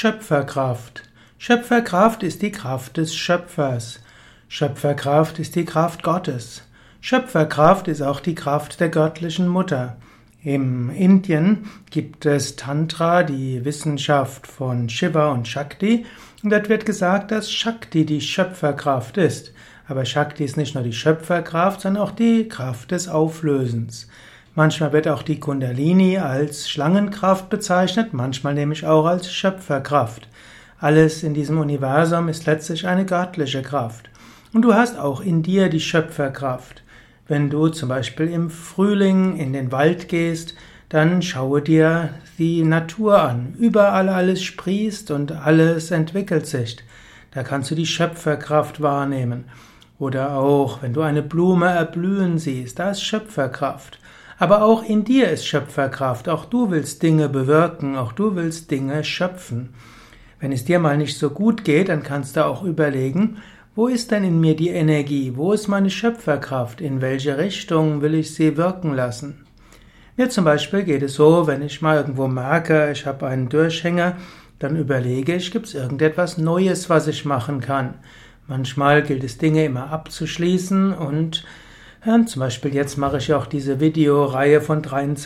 Schöpferkraft. Schöpferkraft ist die Kraft des Schöpfers. Schöpferkraft ist die Kraft Gottes. Schöpferkraft ist auch die Kraft der göttlichen Mutter. Im Indien gibt es Tantra, die Wissenschaft von Shiva und Shakti. Und dort wird gesagt, dass Shakti die Schöpferkraft ist. Aber Shakti ist nicht nur die Schöpferkraft, sondern auch die Kraft des Auflösens. Manchmal wird auch die Kundalini als Schlangenkraft bezeichnet, manchmal nämlich auch als Schöpferkraft. Alles in diesem Universum ist letztlich eine göttliche Kraft. Und du hast auch in dir die Schöpferkraft. Wenn du zum Beispiel im Frühling in den Wald gehst, dann schaue dir die Natur an. Überall alles sprießt und alles entwickelt sich. Da kannst du die Schöpferkraft wahrnehmen. Oder auch, wenn du eine Blume erblühen siehst, da ist Schöpferkraft. Aber auch in dir ist Schöpferkraft. Auch du willst Dinge bewirken, auch du willst Dinge schöpfen. Wenn es dir mal nicht so gut geht, dann kannst du auch überlegen, wo ist denn in mir die Energie? Wo ist meine Schöpferkraft? In welche Richtung will ich sie wirken lassen? Mir zum Beispiel geht es so, wenn ich mal irgendwo merke, ich habe einen Durchhänger, dann überlege ich, gibt es irgendetwas Neues, was ich machen kann? Manchmal gilt es, Dinge immer abzuschließen und zum Beispiel jetzt mache ich auch diese Videoreihe von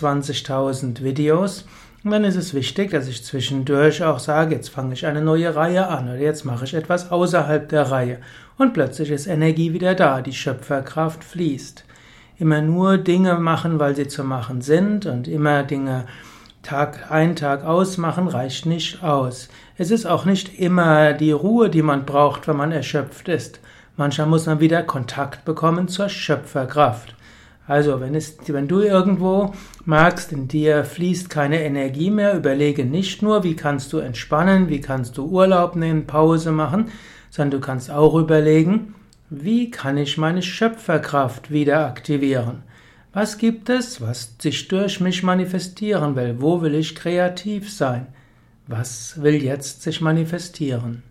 23.000 Videos. Und dann ist es wichtig, dass ich zwischendurch auch sage, jetzt fange ich eine neue Reihe an oder jetzt mache ich etwas außerhalb der Reihe. Und plötzlich ist Energie wieder da, die Schöpferkraft fließt. Immer nur Dinge machen, weil sie zu machen sind und immer Dinge Tag ein, Tag aus machen, reicht nicht aus. Es ist auch nicht immer die Ruhe, die man braucht, wenn man erschöpft ist. Manchmal muss man wieder Kontakt bekommen zur Schöpferkraft. Also, wenn du irgendwo merkst, in dir fließt keine Energie mehr, überlege nicht nur, wie kannst du entspannen, wie kannst du Urlaub nehmen, Pause machen, sondern du kannst auch überlegen, wie kann ich meine Schöpferkraft wieder aktivieren? Was gibt es, was sich durch mich manifestieren will? Wo will ich kreativ sein? Was will jetzt sich manifestieren?